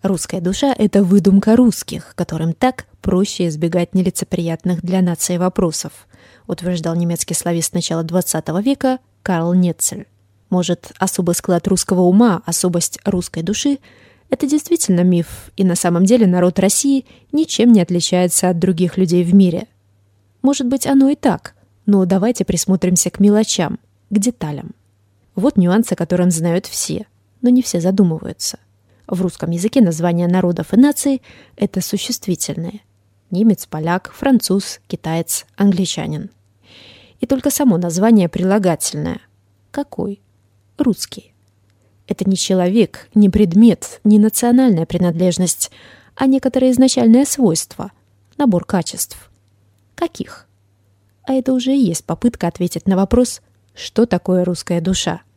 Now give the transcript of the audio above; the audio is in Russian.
Русская душа — это выдумка русских, которым так проще избегать нелицеприятных для нации вопросов, утверждал немецкий славист начала XX века Карл Нетцель. Может, особый склад русского ума, особость русской души — это действительно миф, и на самом деле народ России ничем не отличается от других людей в мире. Может быть, оно и так, но давайте присмотримся к мелочам, к деталям. Вот нюансы, о которых знают все, но не все задумываются. В русском языке названия народов и наций — это существительные. Немец, поляк, француз, китаец, англичанин. И только само название прилагательное. Какой? Русский. Это не человек, не предмет, не национальная принадлежность, а некоторое изначальное свойство, набор качеств. Каких? А это уже и есть попытка ответить на вопрос, что такое русская душа.